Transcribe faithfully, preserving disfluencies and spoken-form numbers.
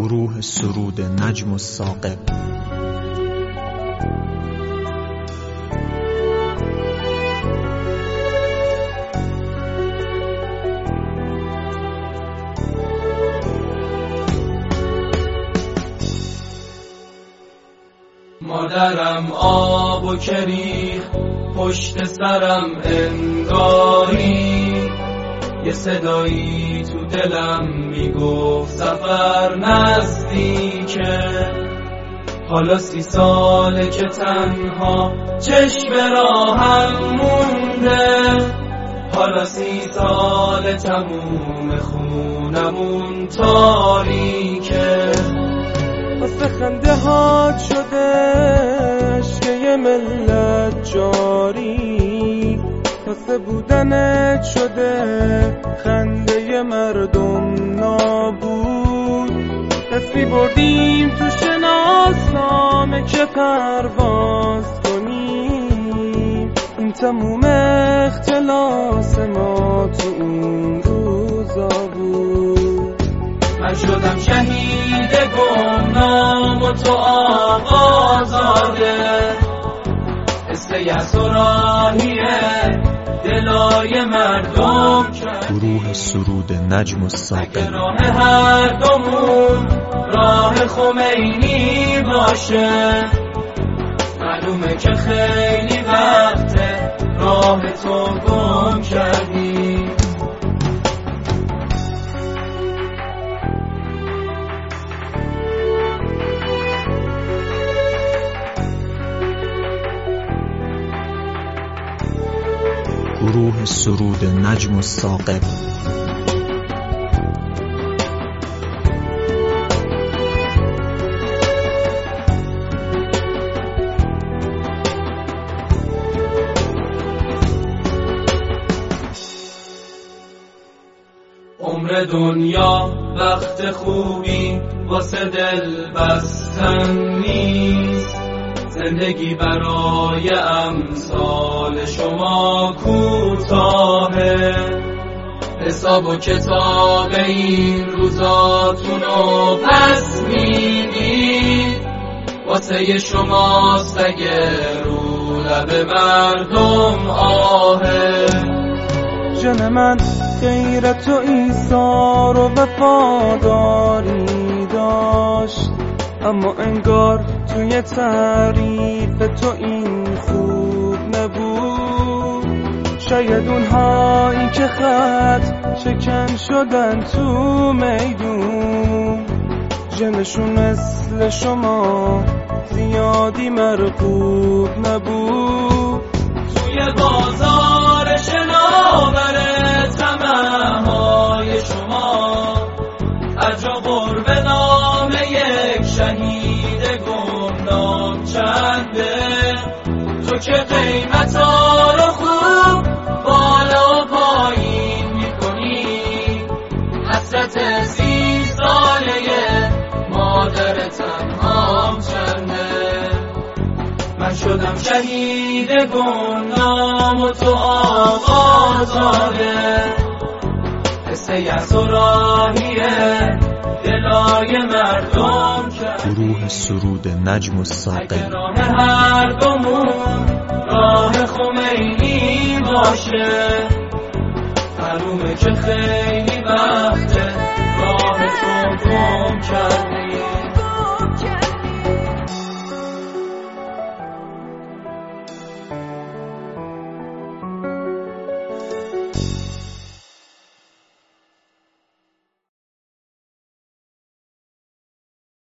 گروه سرود نجم الثاقب. مادرم آب و کریخ پشت سرم انگاری، یه صدایی تو دلم میگفت سفر نزدیکه. حالا سی ساله که تنها چشم راهم مونده، حالا سی ساله تموم خونمون تاریکه. واسه خنده هات شده عشق یه ملت جاری، واسه بودنت شده خنده مردم نابود. دستی بردیم تو شناسنامه که پرواز کنیم، این تموم اختلاس ما تو اون روزا بود. من شدم شهید گمنام و تو آقا زاده، قصه یأس و راهیه دلای مردم کرد. گروه سرود نجم الثاقب. راه هر دومون راه خمینی باشه، معلومه که خیلی وقته راه تو گم کردی. گروه سرود نجم الثاقب. عمر دنیا وقت خوبی واسه دل بستن نیست، زندگی برای امثال شما کوتاهه. حساب و کتاب این روزاتونو پس میدید، واسه شماست اگه رو لب مردم آهه. جن من غیرت و ایثار و وفاداری داشت، اما انگار توی تعریف تو این خوب نبود. شاید اونهایی که خط شکن شدن تو میدون، جنشون مثل شما زیادی مرغوب نبود. توی بازار شناور طمع‌های شما اجر و قرب نام یک شهید گمنام چنده. تو که قیمتا رو خوب بالا و پایین میکنی، حسرت سی ساله مادر تنهام چنده. من شدم شهید گمنام و تو آقا زاده، قصه یأس و راهیه دلای مردم کرد. گروه سرود نجم الثاقب. راه هر دومون راه خمینی باشه، معلومه که خیلی وقته راه تو گم کرد.